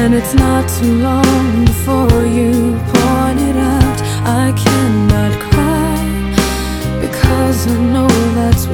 And it's not too long before you point it out. I cannot cry because I know that's